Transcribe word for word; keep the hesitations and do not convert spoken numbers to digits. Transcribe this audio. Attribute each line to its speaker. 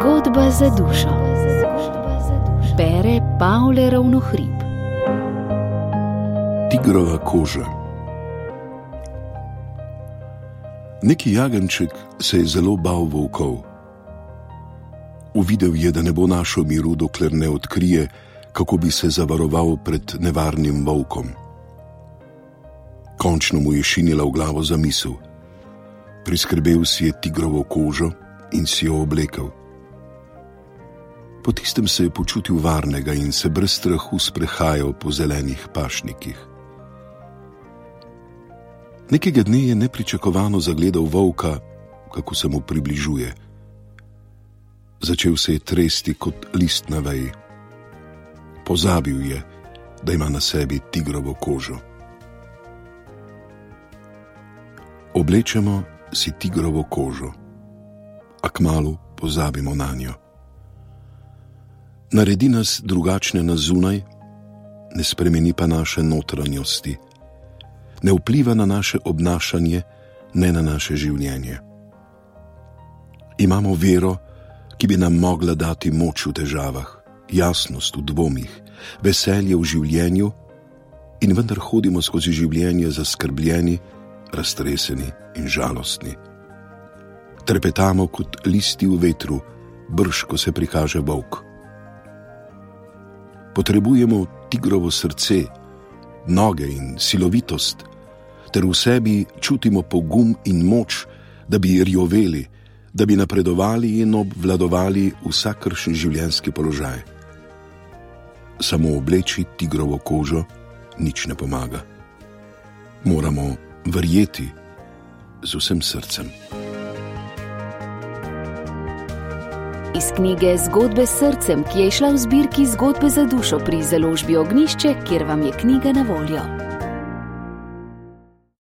Speaker 1: Zgodba za dušo. Bere Pavle Ravnohrib.
Speaker 2: Tigrova koža. Neki jagenjček se je zelo bal volkov. Uvidel je, da ne bo našel miru, dokler ne odkrije, kako bi se zavaroval pred nevarnim volkom. Končno mu je šinila v glavo zamisel. Priskrbel si je tigrovo kožo in si jo oblekel. Po tistem se je počutil varnega in se brez strahu sprehajal po zelenih pašnikih. Nekega dne je nepričakovano zagledal volka, kako se mu približuje. Začel se je tresti kot list na veji. Pozabil je, da ima na sebi tigrovo kožo. Oblečemo si tigrovo kožo, a kmalu pozabimo nanjo. Naredi nas drugačne na zunaj, ne spremeni pa naše notranjosti, ne vpliva na naše obnašanje, ne na naše življenje. Imamo vero, ki bi nam mogla dati moč v težavah, jasnost v dvomih, veselje v življenju, in vendar hodimo skozi življenje zaskrbljeni, raztreseni in žalostni. Trepetamo kot listi v vetru, brž ko se prikaže volk. Potrebujemo tigrovo srce, noge in silovitost, ter v sebi čutimo pogum in moč, da bi rjoveli, da bi napredovali in obvladovali vsakršen življenjski položaj. Samo obleči tigrovo kožo nič ne pomaga. Moramo verjeti z vsem srcem.
Speaker 1: Iz knjige Zgodbe s srcem, ki je izšla v zbirki Zgodbe za dušo pri založbi Ognjišče, kjer vam je knjiga na voljo.